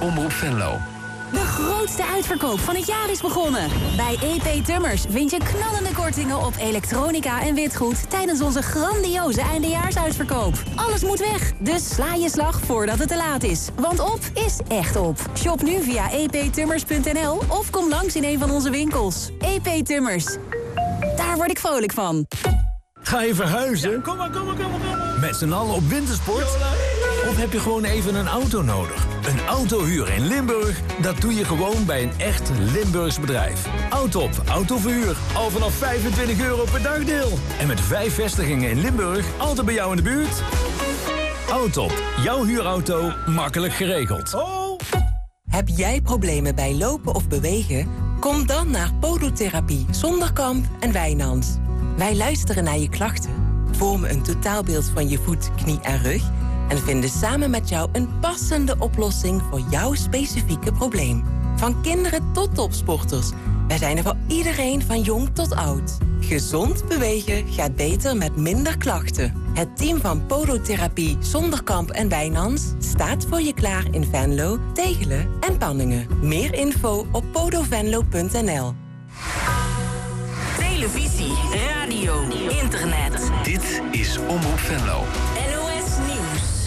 Omroep Venlo. De grootste uitverkoop van het jaar is begonnen. Bij EP Tummers vind je knallende kortingen op elektronica en witgoed tijdens onze grandioze eindejaarsuitverkoop. Alles moet weg, dus sla je slag voordat het te laat is. Want op is echt op. Shop nu via eptummers.nl of kom langs in een van onze winkels. EP Tummers. Daar word ik vrolijk van. Ga je verhuizen? Ja, kom maar. Met z'n allen op wintersport? Of heb je gewoon even een auto nodig? Een autohuur in Limburg, dat doe je gewoon bij een echt Limburgs bedrijf. Autop autoverhuur, al vanaf €25 per dagdeel. En met 5 vestigingen in Limburg, altijd bij jou in de buurt. Autop, jouw huurauto, makkelijk geregeld. Oh. Heb jij problemen bij lopen of bewegen? Kom dan naar Podotherapie Zonderkamp en Wijnands. Wij luisteren naar je klachten, vormen een totaalbeeld van je voet, knie en rug en vinden samen met jou een passende oplossing voor jouw specifieke probleem. Van kinderen tot topsporters. Wij zijn er voor iedereen van jong tot oud. Gezond bewegen gaat beter met minder klachten. Het team van Podotherapie Zonderkamp en Wijnands staat voor je klaar in Venlo, Tegelen en Panningen. Meer info op podovenlo.nl. Televisie, radio, internet. Dit is Omroep Venlo. NOS Nieuws.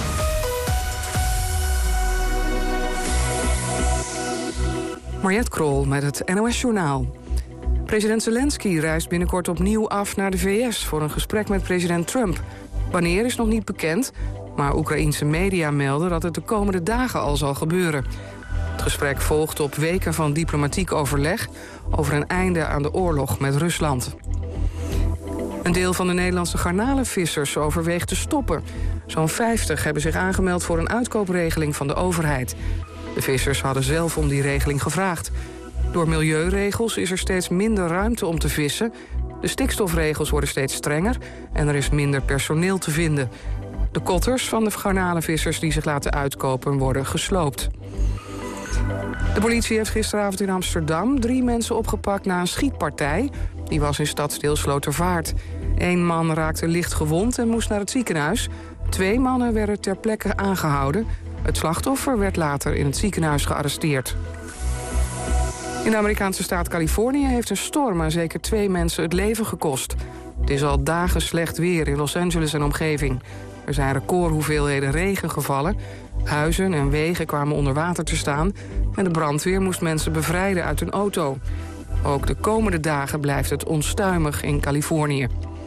Mariette Krol met het NOS Journaal. President Zelensky reist binnenkort opnieuw af naar de VS... voor een gesprek met president Trump. Wanneer is nog niet bekend, maar Oekraïense media melden... dat het de komende dagen al zal gebeuren. Het gesprek volgt op weken van diplomatiek overleg... over een einde aan de oorlog met Rusland. Een deel van de Nederlandse garnalenvissers overweegt te stoppen. Zo'n 50 hebben zich aangemeld voor een uitkoopregeling van de overheid. De vissers hadden zelf om die regeling gevraagd. Door milieuregels is er steeds minder ruimte om te vissen. De stikstofregels worden steeds strenger en er is minder personeel te vinden. De kotters van de garnalenvissers die zich laten uitkopen worden gesloopt. De politie heeft gisteravond in Amsterdam 3 mensen opgepakt na een schietpartij. Die was in stadsdeel Slotervaart. 1 man raakte licht gewond en moest naar het ziekenhuis. 2 mannen werden ter plekke aangehouden. Het slachtoffer werd later in het ziekenhuis gearresteerd. In de Amerikaanse staat Californië heeft een storm aan zeker 2 mensen het leven gekost. Het is al dagen slecht weer in Los Angeles en omgeving. Er zijn recordhoeveelheden regen gevallen. Huizen en wegen kwamen onder water te staan... en de brandweer moest mensen bevrijden uit een auto. Ook de komende dagen blijft het onstuimig in Californië.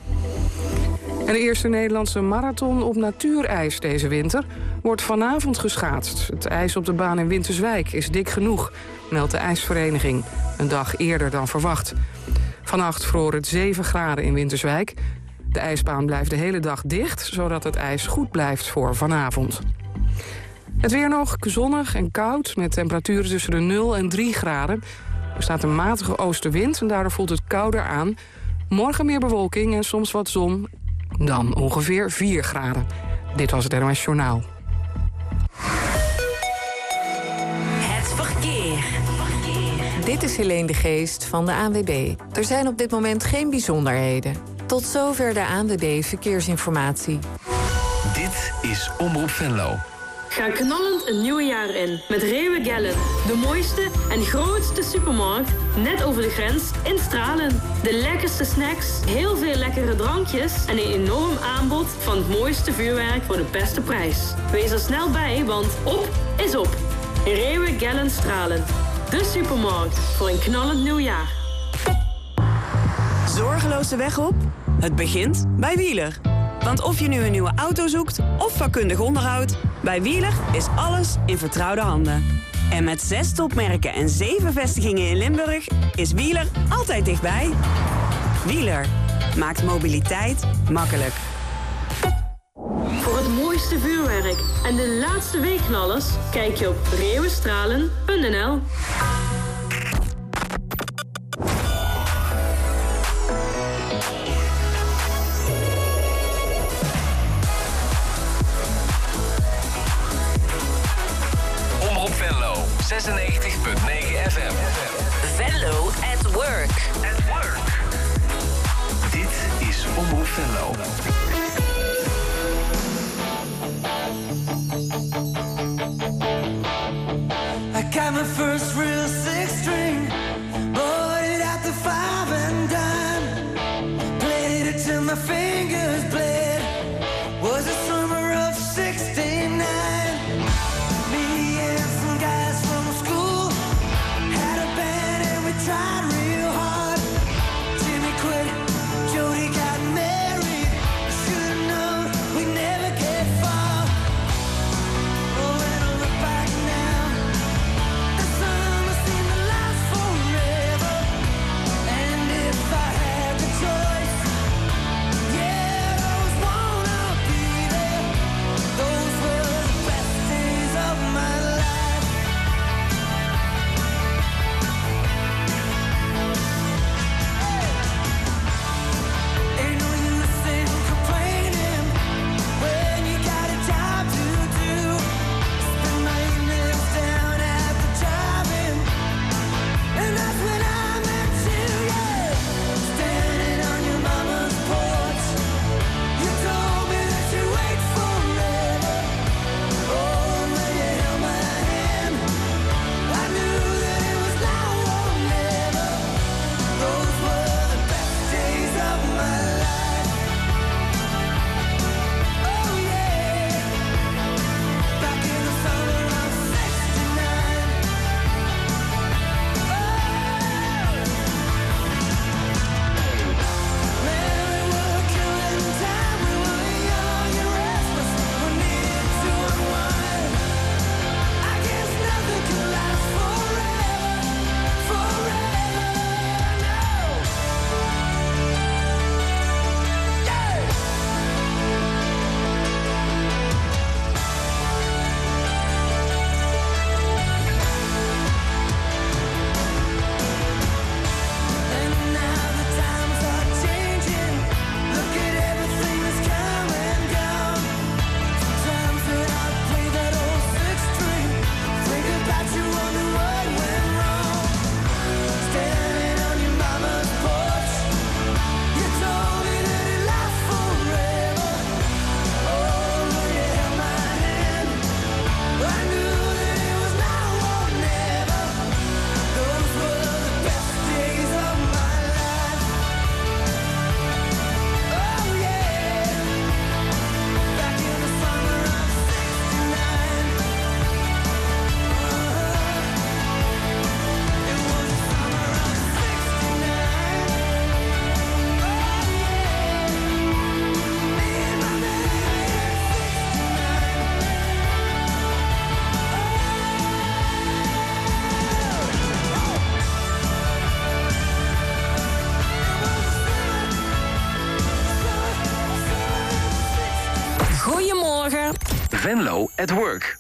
En de eerste Nederlandse marathon op natuurijs deze winter... wordt vanavond geschaatst. Het ijs op de baan in Winterswijk is dik genoeg, meldt de ijsvereniging. Een dag eerder dan verwacht. Vannacht vroor het 7 graden in Winterswijk. De ijsbaan blijft de hele dag dicht, zodat het ijs goed blijft voor vanavond. Het weer nog zonnig en koud, met temperaturen tussen de 0 en 3 graden. Er staat een matige oostenwind en daardoor voelt het kouder aan. Morgen meer bewolking en soms wat zon, dan ongeveer 4 graden. Dit was het NOS Journaal. Het verkeer. Dit is Helene de Geest van de ANWB. Er zijn op dit moment geen bijzonderheden. Tot zover de ANWB Verkeersinformatie. Dit is Omroep Venlo. Ga knallend een nieuwe jaar in met Rewe Gellen. De mooiste en grootste supermarkt, net over de grens in Stralen. De lekkerste snacks, heel veel lekkere drankjes en een enorm aanbod van het mooiste vuurwerk voor de beste prijs. Wees er snel bij, want op is op. Rewe Gellen Stralen. De supermarkt voor een knallend nieuwjaar. Zorgeloos de weg op? Het begint bij Wieler. Want of je nu een nieuwe auto zoekt of vakkundig onderhoud... bij Wieler is alles in vertrouwde handen. En met 6 topmerken en 7 vestigingen in Limburg... is Wieler altijd dichtbij. Wieler maakt mobiliteit makkelijk. Voor het mooiste vuurwerk en de laatste weekknallers... kijk je op rewestralen.nl. Venlo 96.9 FM. Venlo at work. Dit is Omroep Venlo. my first real six string. Bought it at the 5 and dime. Played it till my fingers bled. Was the summer of '69. Me and some guys from school had a band and we tried real hard. Jimmy quit, Jody got married. Should've known we'd never get far. Oh, when I look back now, the summer seemed to last forever. And if I had the choice, yeah, those wanna be there. Those were the best days of my life. Ain't no use in complaining when you got a job to do. Spend my evenings down at the drive-in, and that's when I met you, yeah. Standing on your mama's porch, you told me that you'd wait forever. Oh, when you held my hand, I knew that it was now or never. Those were the best days of my life. Oh yeah, back in the summer of '69. Man, we were killing time. We were young and restless. We needed to unwind. I guess nothing could last forever, forever. No. Yeah. And now the times are changing. Look at everything that's come and gone. Sometimes when I play that old six string, think about you, wonder what went wrong. Standing on your mama's porch, you told me that it lasts forever. Oh, when you held my hand, I knew that it was now or never. Those were the best days of my life. Oh yeah, back in the summer of '69. It was the summer of '69. Oh yeah, me and my baby Goedemorgen. Venlo at Work.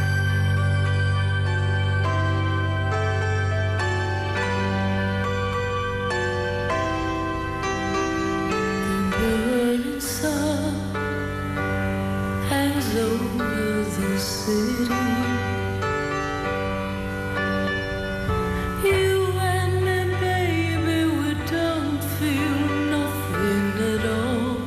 burning sun hangs over the city. You and me, baby, we don't feel nothing at all.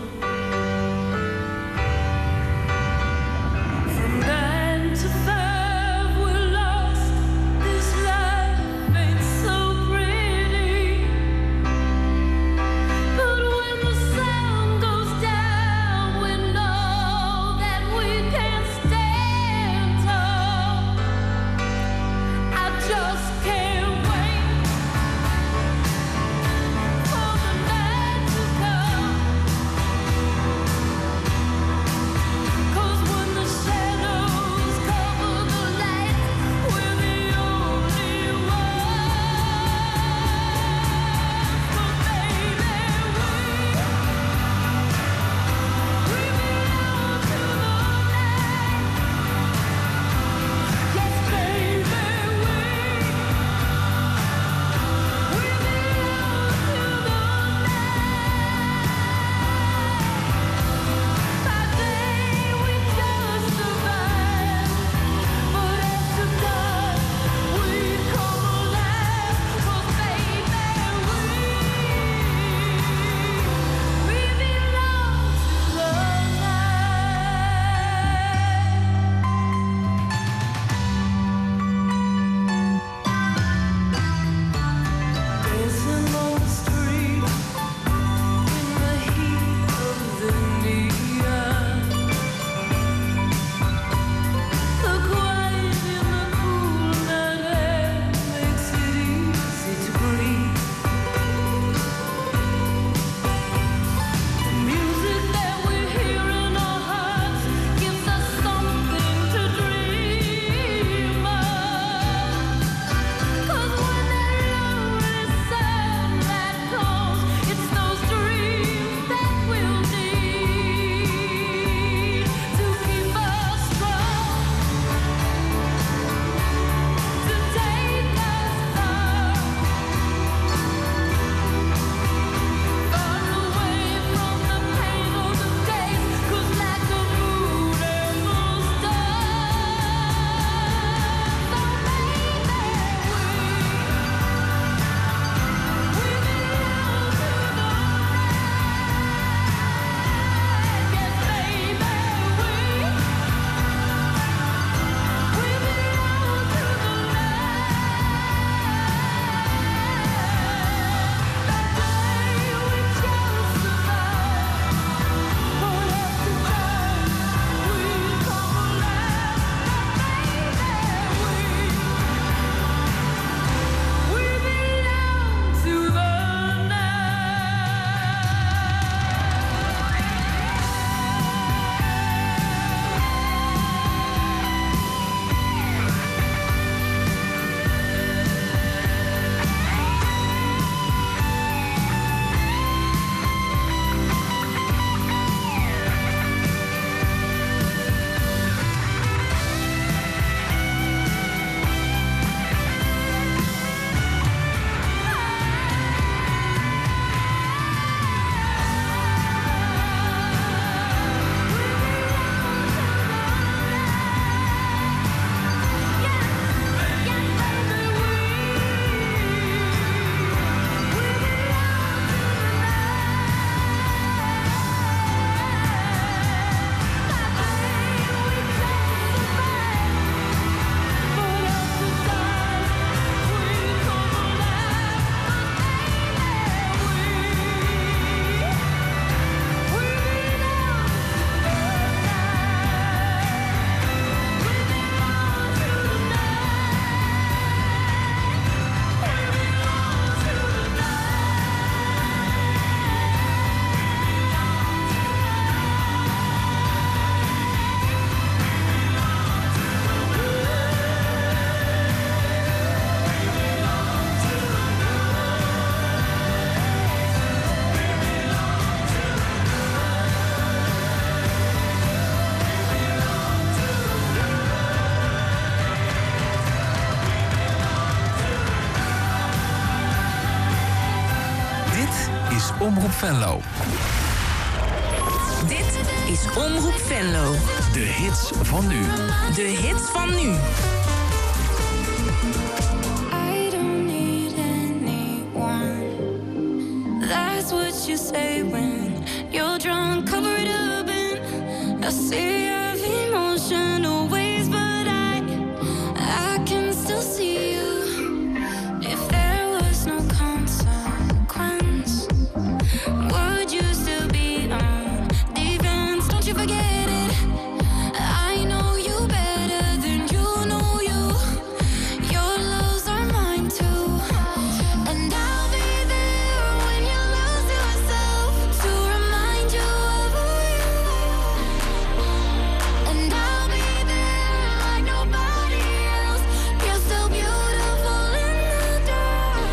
From 9 to 5 we're lost. This life ain't so pretty. But when the sun goes down, we know that we can stand tall. Omroep Venlo. Dit is Omroep Venlo. De hits van nu. De hits van nu. I don't need anyone. That's what you say when you're drunk, covered up in a sea of emotional waves. But I can still see you. If there was no consequence, would you still be on defense? Don't you forget it. I know you better than you know you. Your lows are mine too. And I'll be there when you lose yourself to remind you of who you are. And I'll be there like nobody else. You're still beautiful in the dark.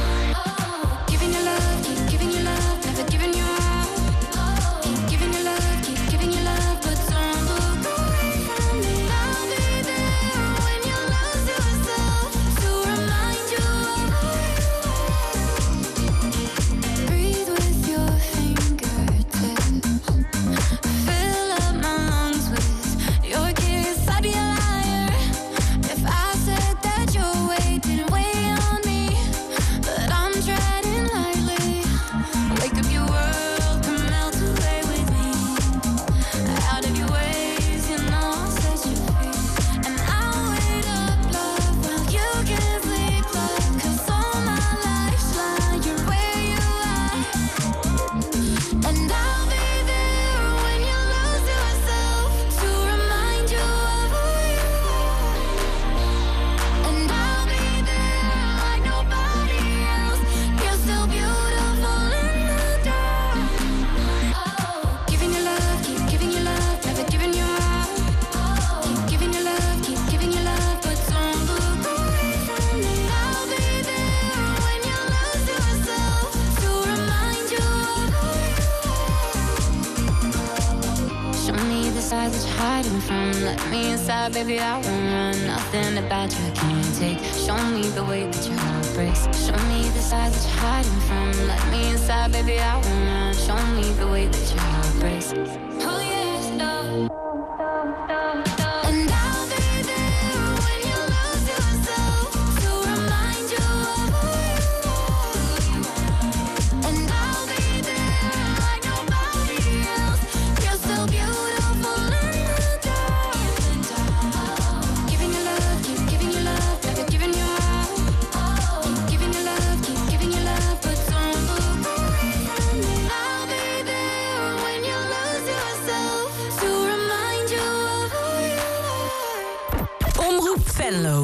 Giving your love, keep giving your love, never giving you up. Keep giving your love, but don't look away from me. I'll be there when you lose yourself to remind you of who you are. Breathe with your fingertips. Fill up my lungs with your kiss. I'd be a liar if I said that your weight didn't weigh on me. But I'm treading lightly. Wake up, your world can melt away with me. Out of your ways, you know I'll set you free. And I'll wait up, love, while you can sleep, love. 'Cause all my life's lying where you are. And I'll be there when you lose yourself to remind you of who you are. And I'll be there like nobody else. You're still beautiful in the dark. Giving your love, keep giving your love, never giving you up. Keep giving your love, but don't look away from me. I'll be there when you lose yourself to remind you of who you are. Show me the side that you're hiding from. Let me inside, baby, I won't run. Nothing about you I can't take. Show me the way that your heart breaks. Show me the side that you're hiding from. Let me inside, baby, I won't run. Show me the way that your heart breaks. Oh yes, love. And I'll be there when you lose yourself to remind you of who you are. And I'll be there like nobody else. You're still beautiful in the dark. Giving your love, keep giving your love, never giving you up. Keep giving your love, but don't look away from me. I'll be there when you lose yourself to remind you of who you are. Omroep Venlo.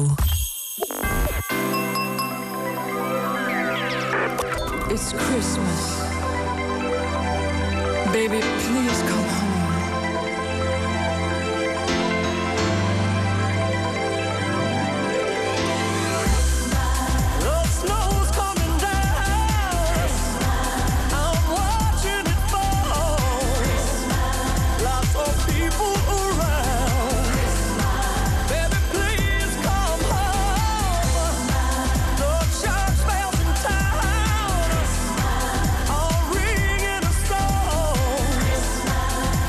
It's Christmas. Baby, please come home. The snow's coming down. I'm watching it fall. Lots of people around. Baby, please come home. The church bells in town are ringing a song.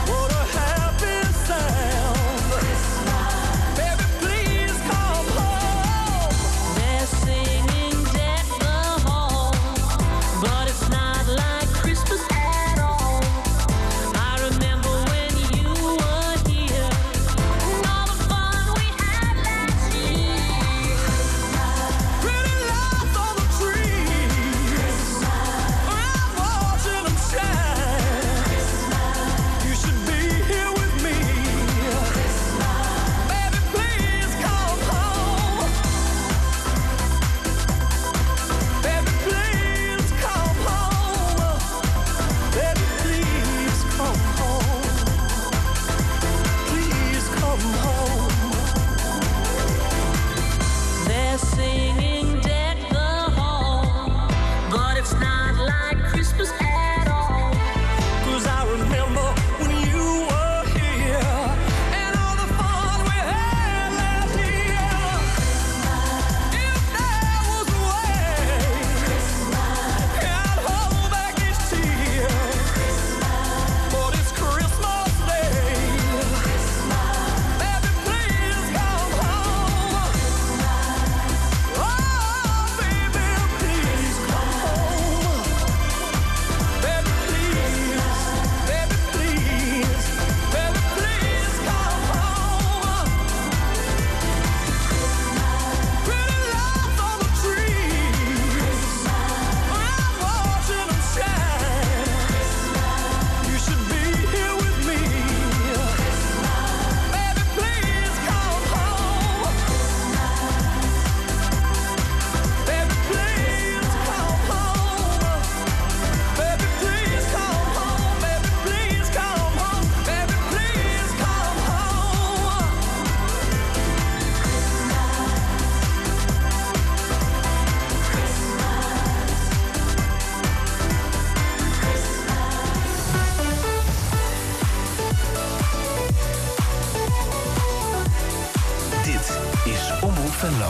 Venlo.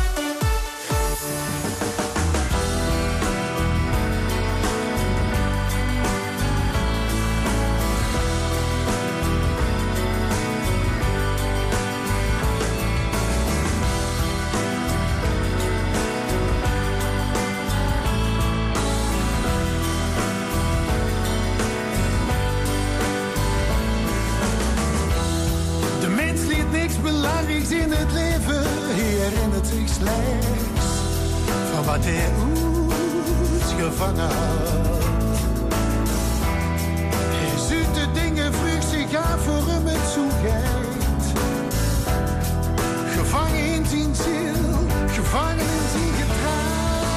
Belangrijks in het leven, hij herinnert zich slechts van wat hij ooit gevangen had. Hij ziet de dingen vroeg zich af voor hem het zoekheid. Gevangen in zijn ziel, gevangen in zijn gedrag.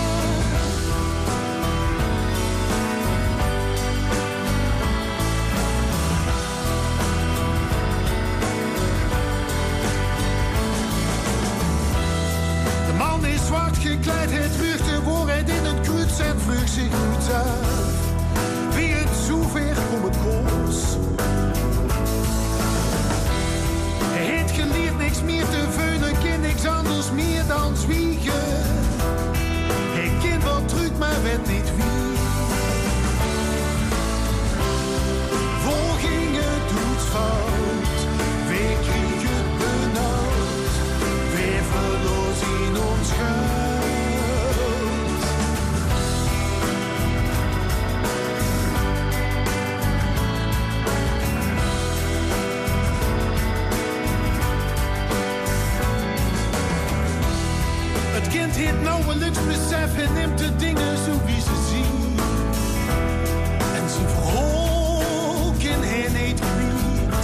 Zwart gekleid, het terug de waarheid in het kruid en vlucht zich uit af. Wie het zover komen koos. Hij heeft geleerd niks meer te veunen, kind niks anders meer dan zwiegen. Hij kind wat terug, maar weet niet wie. Voor ging het doet fout, wie kreeg het benauwd, wie verloor in ons schuil. Het kind heeft nauwelijks besef en neemt de dingen zo wie ze zien. En zijn verholken hij niet kwijt.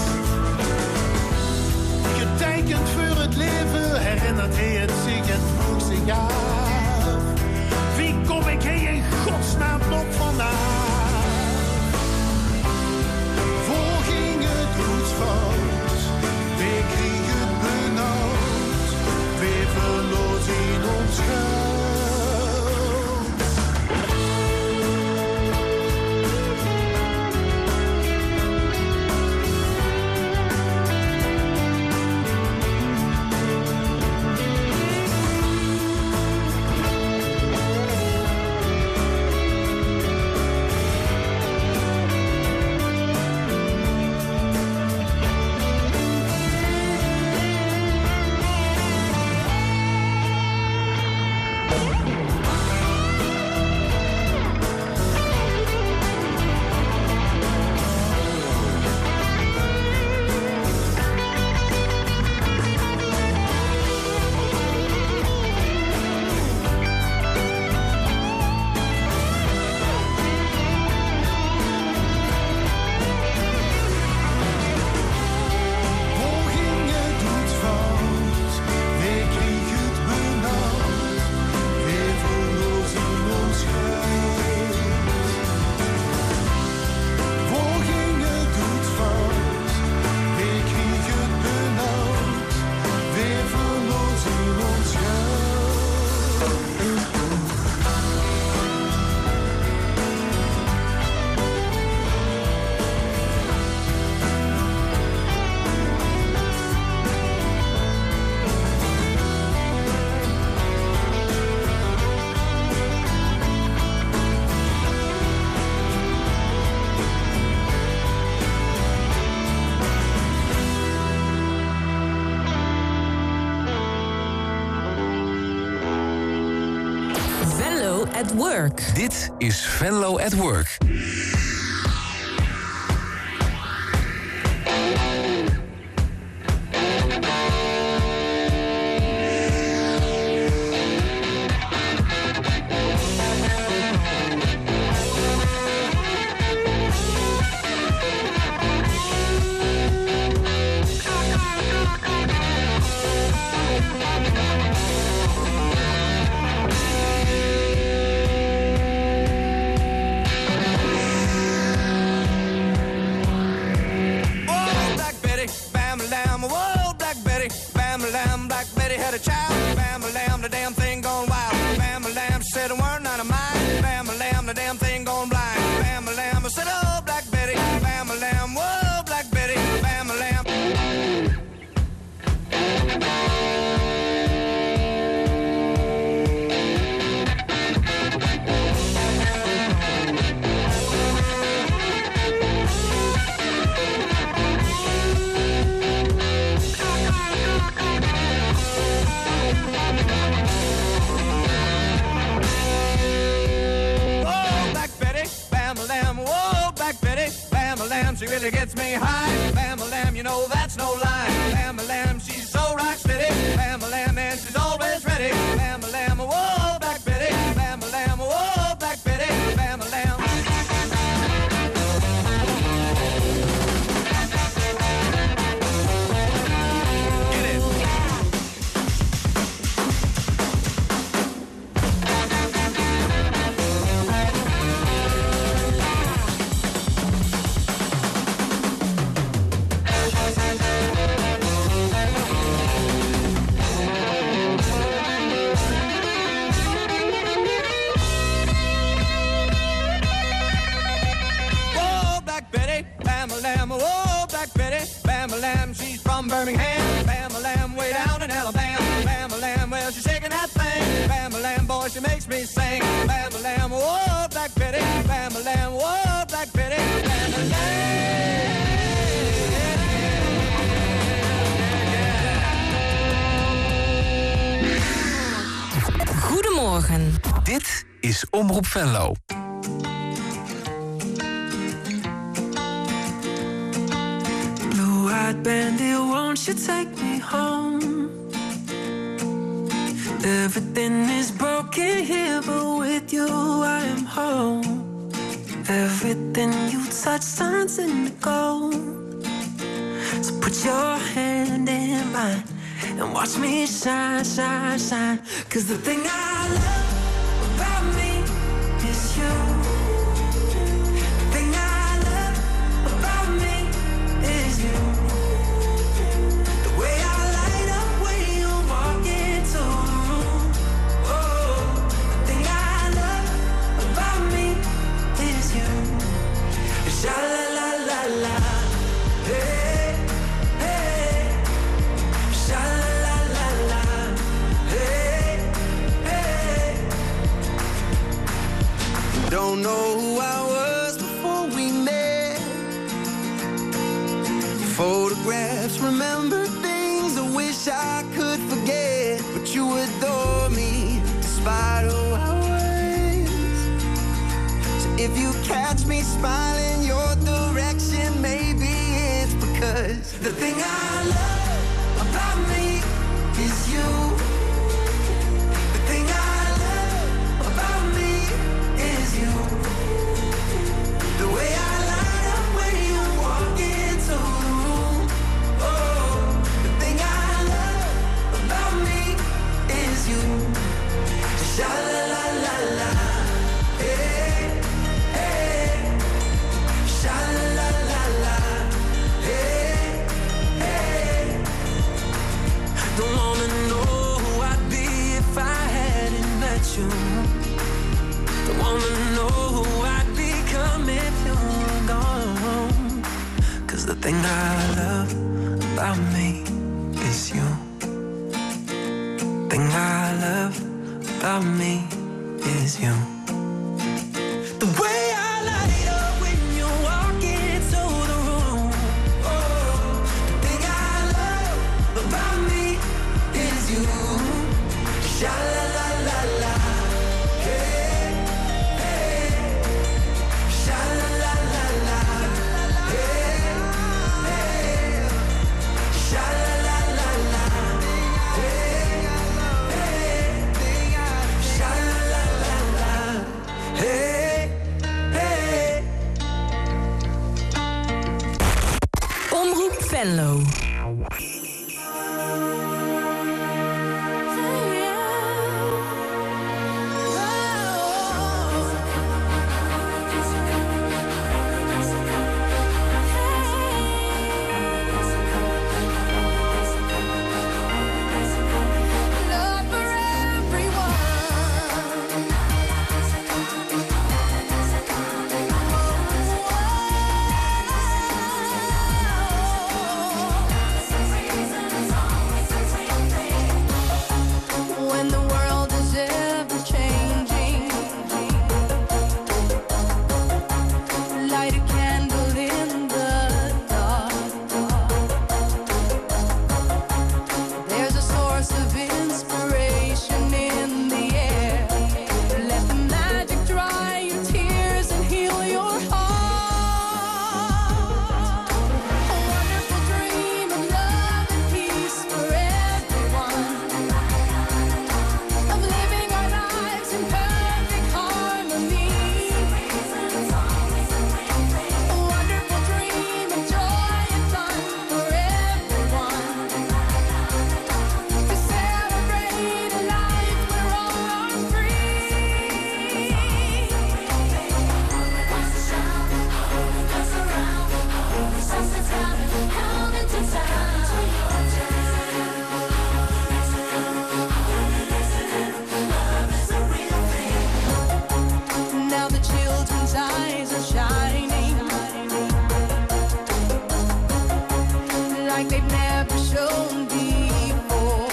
Getekend voor het leven herinnert hij het zich en vroeg zich af. Wie kom ik hier in godsnaam nog vanaf? Voor ging het goed fout, wie kreeg het benauwd, wie verloor in ons schuil. at Work. Dit is Venlo at Work. know that's no lie. Bam-a-lam, she's so rock steady. Bam-a-lam, and she's always ready. Bam-a-lam, whoa, Black Betty. Bam-a-lam, whoa, Black Betty. Bam-a-lam. Get it. Bam-a-lam, oh, Black Betty. Bam-a-lam, she's from Birmingham. Bam-a-lam, way down in Alabama. Bam-a-lam, well, she's shaking that thing. Bam-a-lam, boy, she makes me sing. Bam-a-lam, oh, Black Betty. Bam-a-lam, oh, Black Betty. Goedemorgen. Dit is Omroep Venlo. Blue-eyed bandit, won't you take me home? Everything is broken here, but with you I am home. Everything you touch turns into gold. So put your hand in mine and watch me shine, shine, shine. 'Cause the thing I love about me is you. The thing I love about me is you. The way I light up when you walk into the room. Oh, the thing I love about me is you. Sha la la la la. Hey, hey. Sha la la la la. Hey, hey. Don't know who I was before we met. Photographs, remember things I wish I could forget. But you adore me despite who I was. So if you catch me smiling your direction, maybe it's because the thing I love about me is you. The thing I love about me is you. The way I light up when you walk into the room. Oh, the thing I love about me is you. Sha la la la la. Hey, hey. Sha la la la la. Hey, hey. Don't wanna know who I'd be if I hadn't met you. Don't wanna know who I'd become if you were gone. 'Cause the thing I love about me is you. Thing I love about me is you. The way I light up when you walk into the room. Oh, the thing I love about me is you. Sha la la la la. Hey, hey. Sha la la la la. Hey, hey. Sha la la la la. Hey, hey. Sha la la la la. Hey, hey. Omroep Venlo. Oh, like they've never shown before.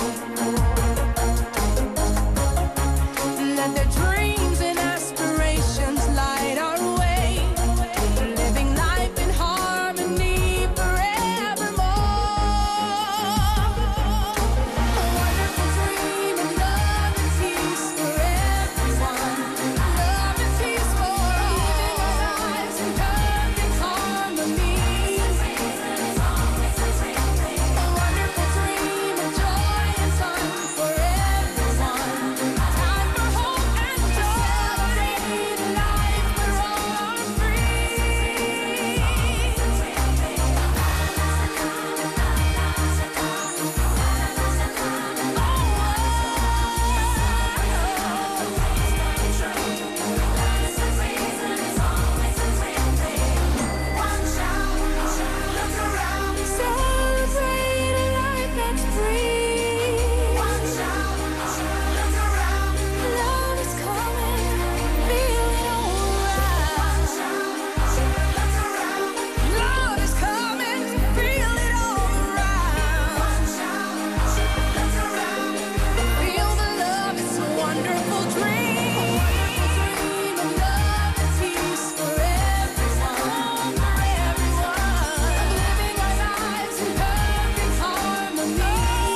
Let their dreams and aspirations light our way, living life in harmony forevermore. A wonderful dream of love and peace for everyone. Love and peace for all. Lives in perfect harmony. A wonderful dream of joy and fun for everyone. Time for hope and joy. Celebrate life, we're all celebrate a life that's free. Love is coming, feel it all around. Love is coming, feel it all around. Feel the love, it's a wonderful dream. A wonderful dream of love and peace for everyone. Living our lives in perfect harmony.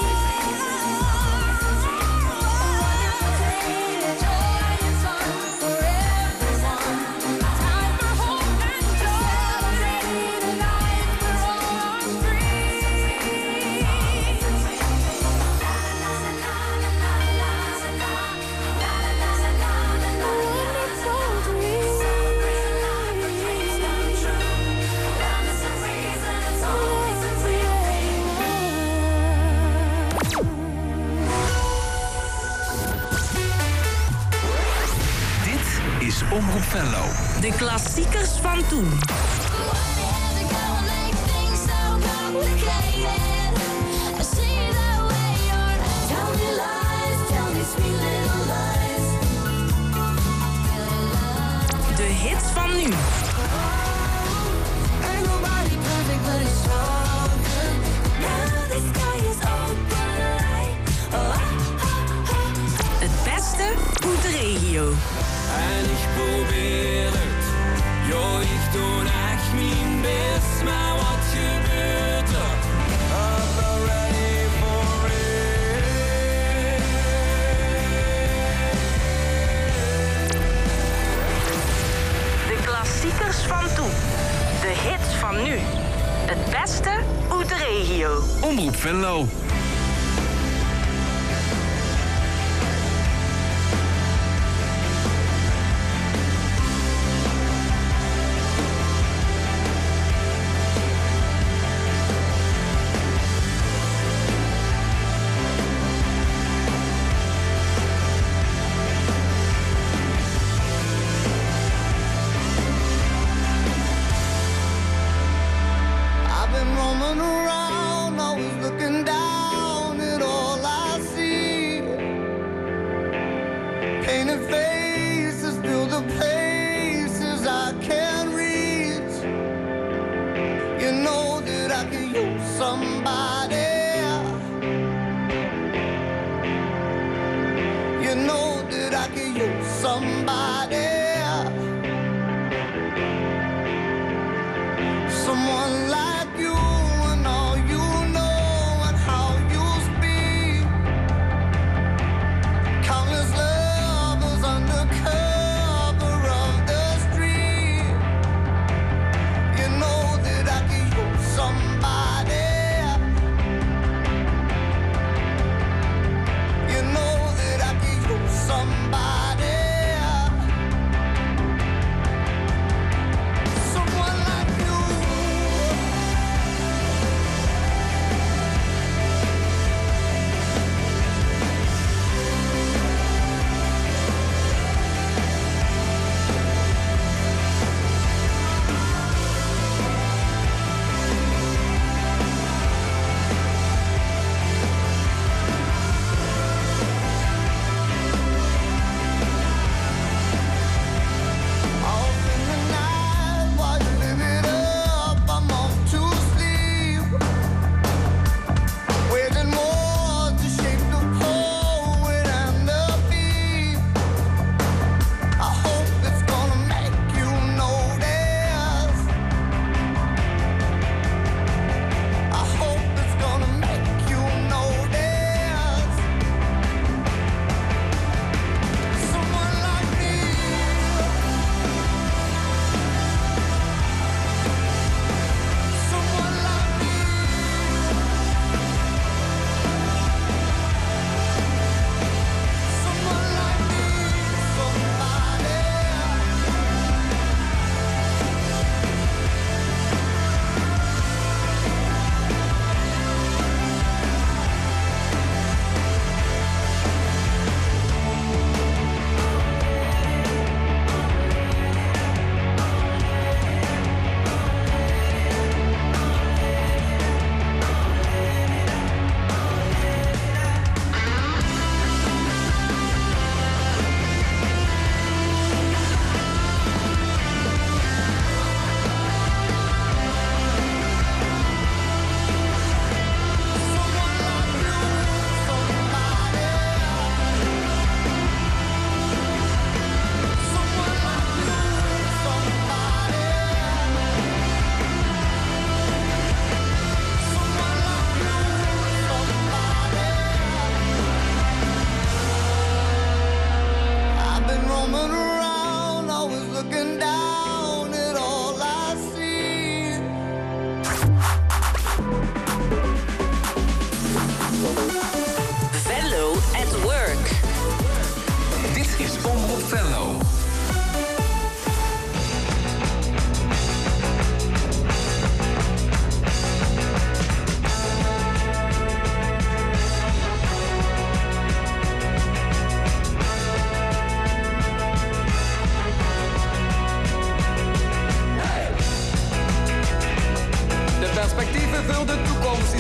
A wonderful dream of joy and fun for everyone. Time for hope and joy. Celebrate a life where all are free. Dit is Omroep Venlo. De klassiekers van toen. De hits van nu. Het beste uit de regio. En ik probeer het, ja, ik doe echt mijn best, maar wat gebeurt er? I'm not ready for it. De klassiekers van toen. De hits van nu. Het beste uit de regio. Omroep Venlo. I've been roaming around, always looking down.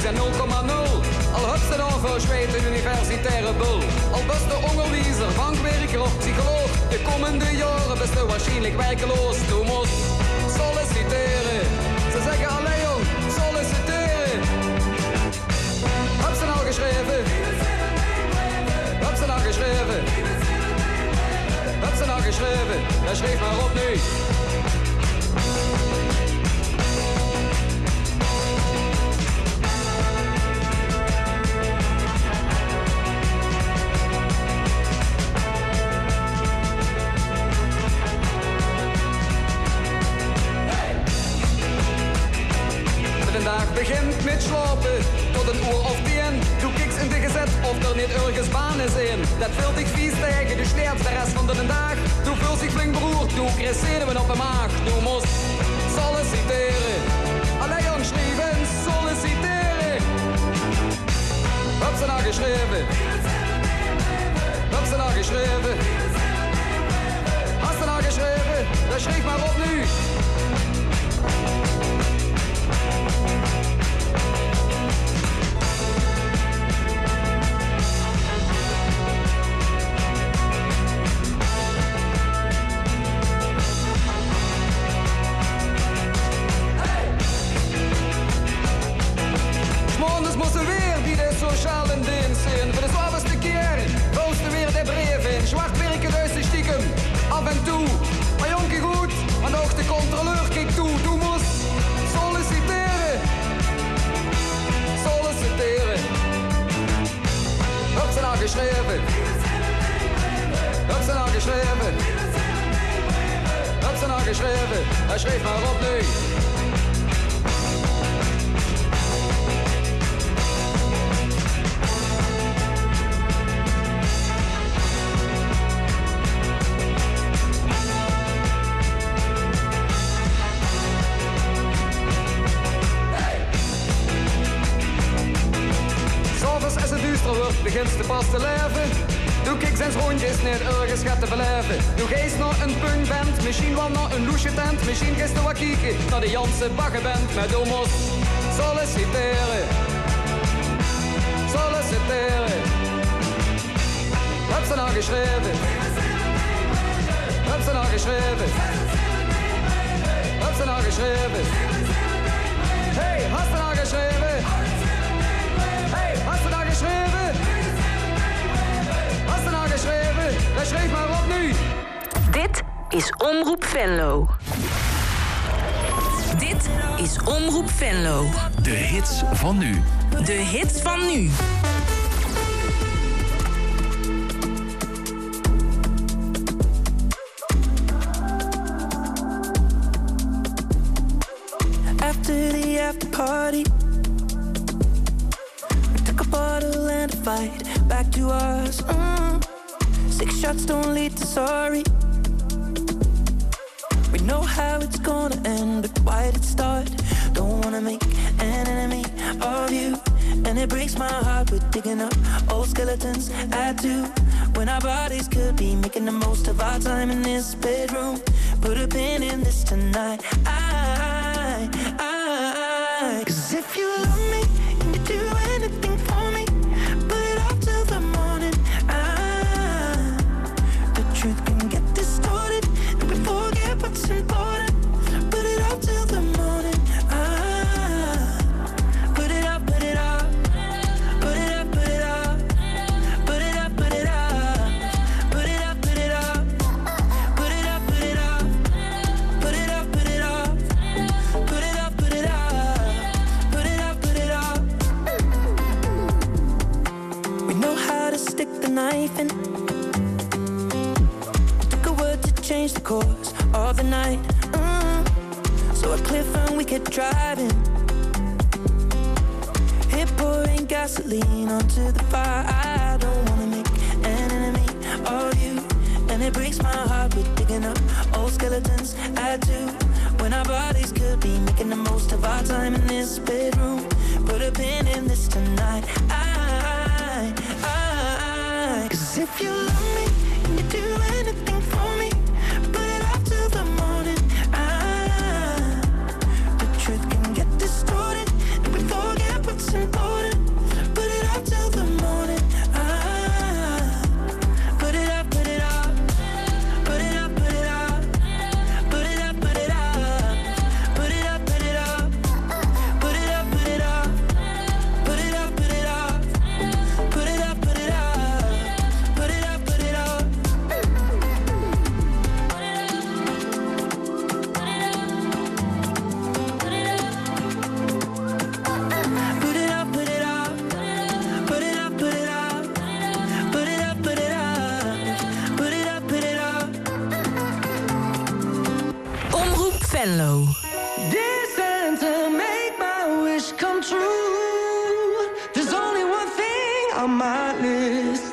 zijn 0,0. Al hupst het over, zweet een universitaire bul. Al best de onderwijzer, bankwerker of psycholoog. De komende jaren best je waarschijnlijk werkeloos. Du moest solliciteren. Ze zeggen alleen jong, solliciteren. Heb ze nou geschreven? Heb ze nou geschreven? Heb ze nou geschreven? Ja, schreef maar op nu. Vandaag begint met slapen tot een uur of 10. Doe kiks in de gezet of er niet ergens baan is in. Dat vult ik vies tegen, dus leert de rest van de dag. Doe vult zich flink beroerd, doe kresseren we op de maag. Doe moest solliciteren. Allee jong schrijven, solliciteren. Heb ze nou geschreven? Heb ze nou geschreven? Hast ze nou geschreven? Dan schrijf maar op nu. Moesten weer die de sociale dienst zijn. Voor de zwaarste keer posten weer de brieven. Zwart werken dus de stiekem af en toe. Maar jonkie goed, en ook de controleur kijkt toe. Du moest solliciteren. Solliciteren. Heb ze nou geschreven? Heb ze nou geschreven? Heb ze nou geschreven? Hij schreef maar op nu. Als het duister wordt, begint ze pas te leven. Doe kiks en rondjes, niet ergens gaat te beleven. Doe geest nog een punkband, misschien wel nog een loesje tent. Misschien gisteren wat kieken naar de Janse baggenband. Maar du moest solliciteren. Solliciteren. Heb ze nou geschreven? Heb ze nou geschreven? Heb ze nou geschreven? Hey, hast du nou geschreven? Hey, hast du nou geschreven? Hast du nou geschreven? Dan schreef maar op nu. Dit is Omroep Venlo. Dit is Omroep Venlo. De hits van nu. De hits van nu. After the after party, we took a bottle and a fight back to us. 6 shots don't lead to sorry. We know how it's gonna end, but why did it start? Don't wanna make an enemy of you, and it breaks my heart. We're digging up old skeletons. I do. When our bodies could be making the most of our time in this bedroom. Put a pin in this tonight. 'Cause if you love me and you do anything for me, put it off till the morning. The truth can get distorted and we forget what's important. Put it off till the morning. Put it up, put it up. Put it up, put it up. Put it up, put it up. Put it up, put it up. Put it up, put it up. Put it up, put it up. Put it up, put it up. Stick the knife in. Took a word to change the course of the night. So a cliff and we kept driving. Hit pouring gasoline onto the fire. I don't wanna make an enemy of you, and it breaks my heart. We're digging up old skeletons. I do. When our bodies could be making the most of our time in this bedroom. Put a pin in this tonight. 'Cause if you love me and you do anything for me, put it off till the morning. The truth can get distorted and we forget what's important. Put it up till the morning. Put it up, put it up. Put it up, put it up. Put it up, put it up. Put it up, put it up. Put it up, put it up. Put it up, put it up. Put it up, put it up. Put it up, put it up. Put it up, put it up. Put it up, put it up. Put it up, put it up. Put it up, put it up. Omroep Venlo. Dear Santa, make my wish come true. There's only one thing on my list.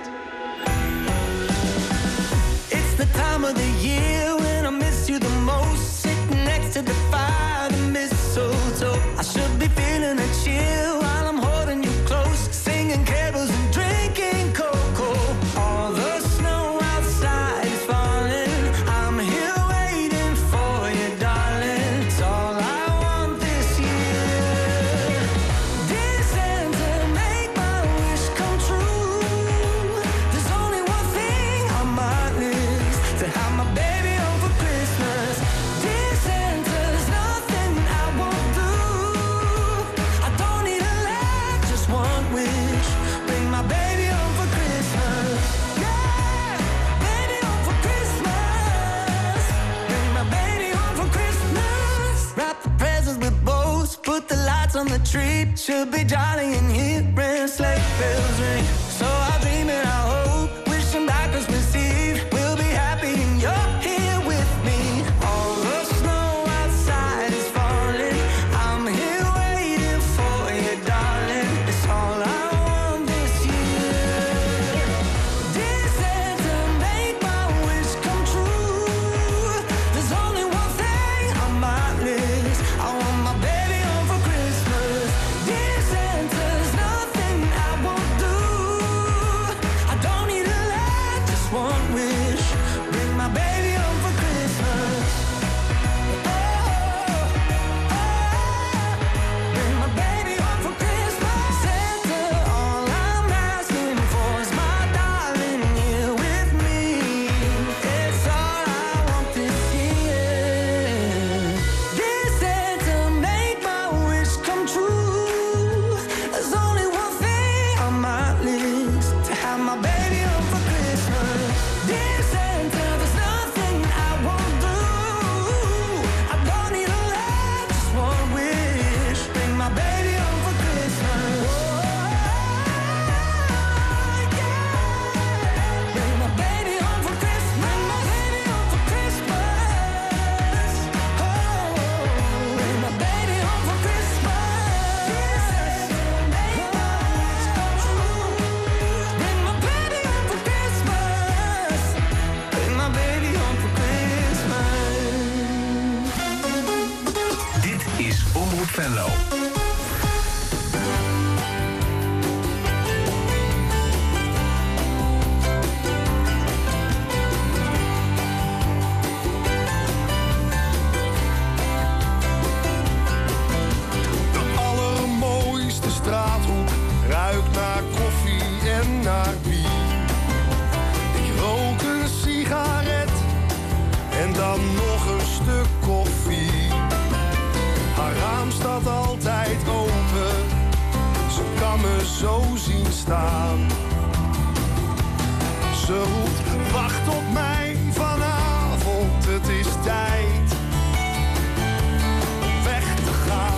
It's the time of the year when I miss you the most. Sitting next to the fire, the mistletoe. I should be feeling a chill while I'm holding you close. Singing carols and drinking cocoa. All the snow outside is falling. I'm here waiting for you, darling. It's all I want this year. Dear Santa, make my wish come true. There's only one thing on my list. To have my baby home for Christmas. Dear Santa, there's nothing I won't do. I don't need a lot, just one wish. Bring my baby home for Christmas. Yeah, baby home for Christmas. Bring my baby home for Christmas. Wrap the presents with bows, put the lights on the tree. Should be jolly in here when sleigh bells ring. So I'll dream and I'll hope, wishing by Christmas Eve we'll be happy and you're here with me. All the snow outside is falling. I'm here waiting for you, darling. It's all I want this year. Dear Santa, make my wish come true. There's only one thing on my list. I want my baby home for Christmas. Dear Santa, there's nothing I won't do. I don't need a lot, just one wish. Bring my baby home for Christmas. Bring my baby home for Christmas. Santa, all I'm asking for is my darling here with me. It's all I want this year. Dear Santa, make my wish come true. There's only one thing on my list. To have my baby home for Christmas. Dear Santa, there's nothing I won't do. I don't need a lot, just one wish. Bring my baby home for Christmas. Bring my baby home for Christmas. Bring my baby home for Christmas. Bring my baby home for Christmas. Make my wish come true. Bring my baby home for Christmas. Bring my baby home for Christmas. Dit is Omroep Venlo. De allermooiste straathoek ruikt naar koffie en naar bier. Ik rook een sigaret en dan nog een stuk koffie. Haar raam staat altijd open, ze kan me zo zien staan. Ze roept, wacht op mij vanavond, het is tijd om weg te gaan.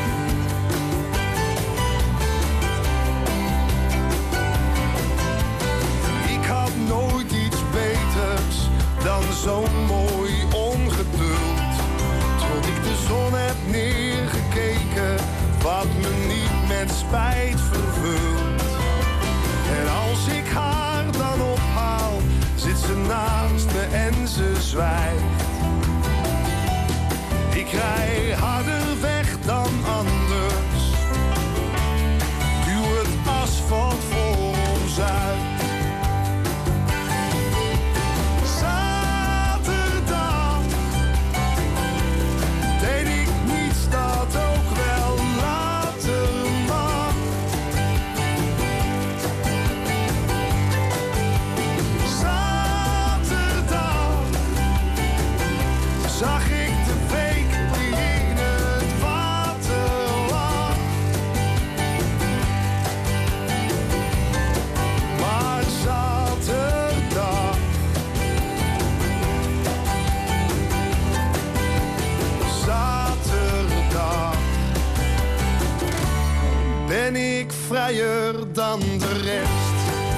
Ik had nooit iets beters dan zo'n mooi ongeduld. Tot ik de zon heb neergekeken, wat me niet met spijt vervult. En als ik haar dan ophaal, zit ze naast me en ze zwijgt. Ik rij harder weg dan anders, duw het asfalt voor ons uit. Zaterdag deed ik niets dat ook wel later mag. vrijer dan de rest.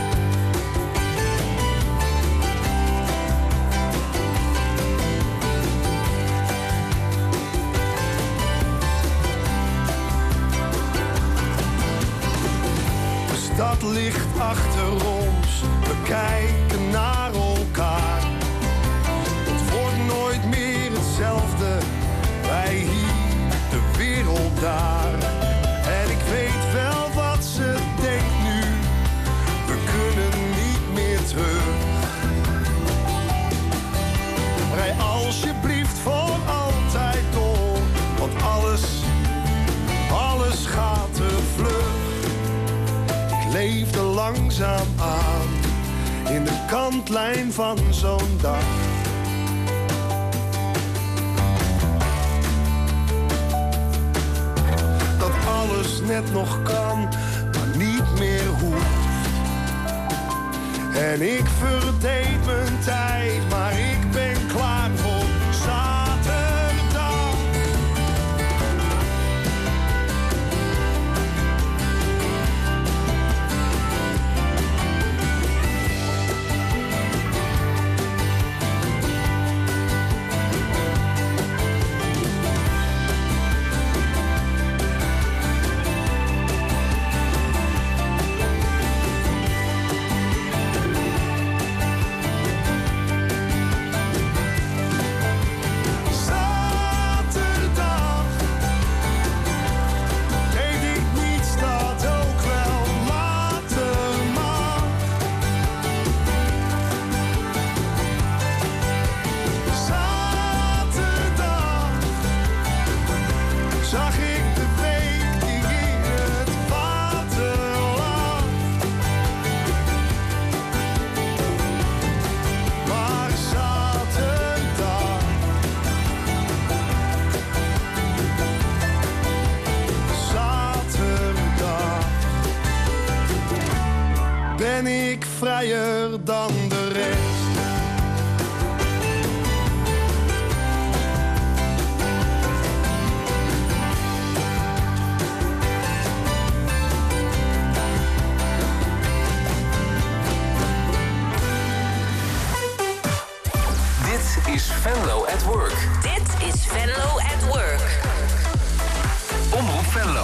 De stad ligt achter ons, we kijken naar elkaar. Het wordt nooit meer hetzelfde, wij hier, de wereld daar. En ik weet wel wat ze denkt nu, we kunnen niet meer terug. Rij alsjeblieft voor altijd door, want alles gaat te vlug. Ik leefde langzaam aan, in de kantlijn van zo'n dag. Dat alles net nog kan, maar niet meer hoeft. En ik verdeed mijn tijd, maar ik ben klaar voor zaterdag. Ben ik vrijer dan de rest. Dit is Venlo at Work. Dit is Venlo at Work. Omroep Venlo.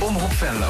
Omroep Venlo.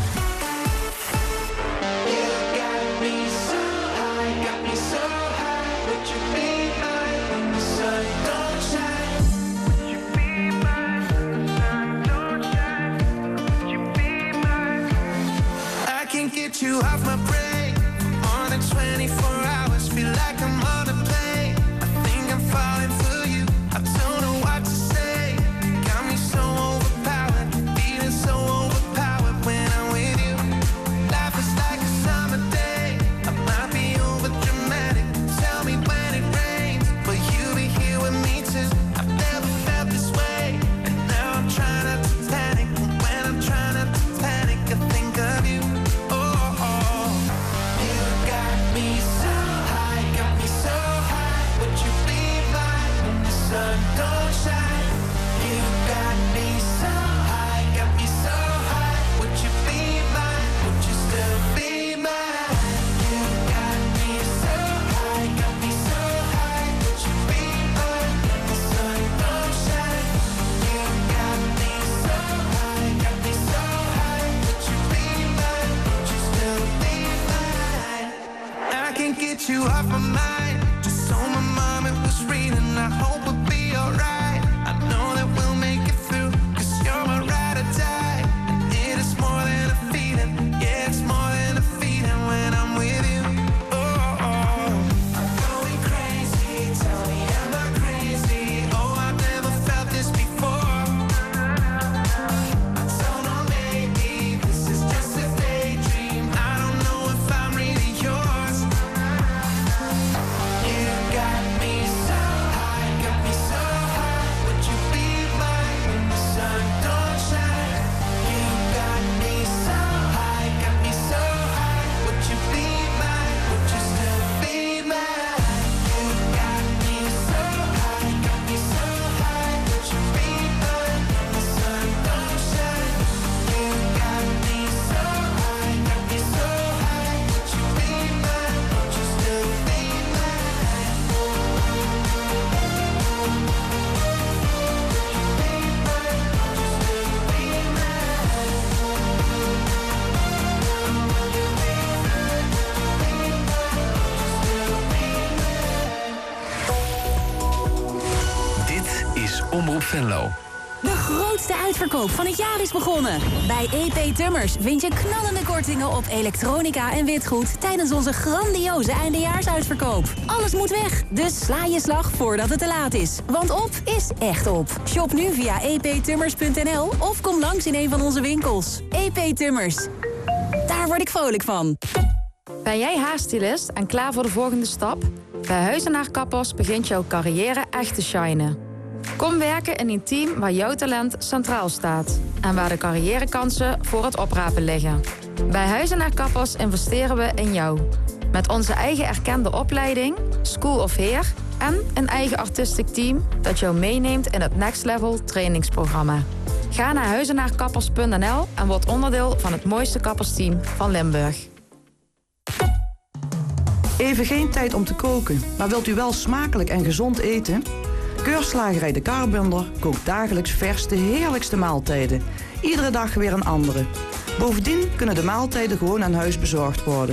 Get you off my brain for more than 24 hours. Feel like I'm on a plane. I think I'm falling for you. I don't know what to say. Got me so overpowered, feeling so overpowered when I'm with you. Life is like a summer day. I might be over dramatic. Tell me when it rains, will you be here with me too? I've never felt this way, and now I'm trying not to panic. When I'm trying not to panic, I think of you. Don't shine. You got me so high, got me so high. Would you be mine? Would you still be mine? You got me so high, got me so high. Would you be mine? The sun don't shine. You got me so high, got me so high. Would you be mine? Would you still be mine? I can't get you off my mind. Just so my mom it was reading. I hope we'll be alright. I know that we'll make it through, 'cause you're my ride or die. And it is more than a feeling. Yeah, it's more than a feeling when I'm with you. Oh, I'm going crazy. Tell me, am I crazy? Oh, I've never felt this before. I don't know, maybe this is just a daydream. I don't know if I'm really yours. You got me so high, got me so high. Would you be mine when the sun don't shine? You got me so high, got me so high. Would you be mine? Would you still be mine? You got me so high, got me so high. Would you be mine when the sun don't shine? You got me so high, got me so high. Would you be mine? Would you still be Dit is Omroep Venlo. De grootste uitverkoop van het jaar is begonnen. Bij EP Tummers vind je knallende kortingen op elektronica en witgoed tijdens onze grandioze eindejaarsuitverkoop. Alles moet weg, dus sla je slag voordat het te laat is. Want op is echt op. Shop nu via eptummers.nl of kom langs in een van onze winkels. EP Tummers. Daar word ik vrolijk van. Ben jij haarstylist en klaar voor de volgende stap? Bij Huizenaar Kappers begint jouw carrière echt te shinen. Kom werken in een team waar jouw talent centraal staat en waar de carrièrekansen voor het oprapen liggen. Bij Huizenaar Kappers investeren we in jou. Met onze eigen erkende opleiding, School of Hair en een eigen artistic team dat jou meeneemt in het Next Level trainingsprogramma. Ga naar huizenaarkappers.nl en word onderdeel van het mooiste kappersteam van Limburg. Even geen tijd om te koken, maar wilt u wel smakelijk en gezond eten? Keurslagerij De Karbender kookt dagelijks vers de heerlijkste maaltijden. Iedere dag weer een andere. Bovendien kunnen de maaltijden gewoon aan huis bezorgd worden.